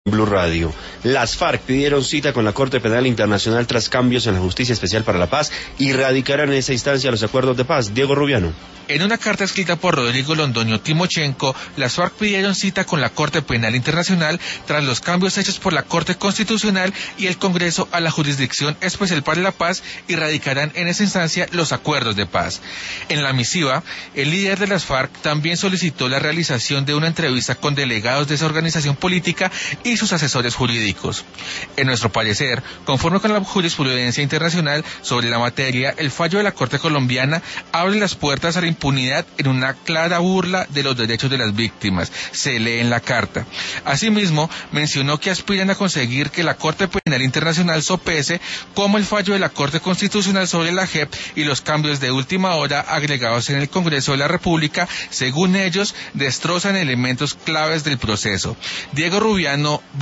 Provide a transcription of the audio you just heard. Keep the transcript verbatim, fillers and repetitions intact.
Blue Radio. Las FARC pidieron cita con la Corte Penal Internacional tras cambios en la Justicia Especial para la Paz y radicarán en esa instancia los acuerdos de paz. Diego Rubiano. En una carta escrita por Rodrigo Londoño Timochenko, las FARC pidieron cita con la Corte Penal Internacional tras los cambios hechos por la Corte Constitucional y el Congreso a la Jurisdicción Especial para la Paz y radicarán en esa instancia los acuerdos de paz. En la misiva, el líder de las FARC también solicitó la realización de una entrevista con delegados de esa organización política y sus asesores jurídicos. En nuestro parecer, conforme con la jurisprudencia internacional sobre la materia, el fallo de la Corte colombiana abre las puertas a la impunidad en una clara burla de los derechos de las víctimas, se lee en la carta. Asimismo, mencionó que aspiran a conseguir que la Corte Penal Internacional sopese como el fallo de la Corte Constitucional sobre la J E P y los cambios de última hora agregados en el Congreso de la República, según ellos, destrozan elementos claves del proceso. Diego Rubiano,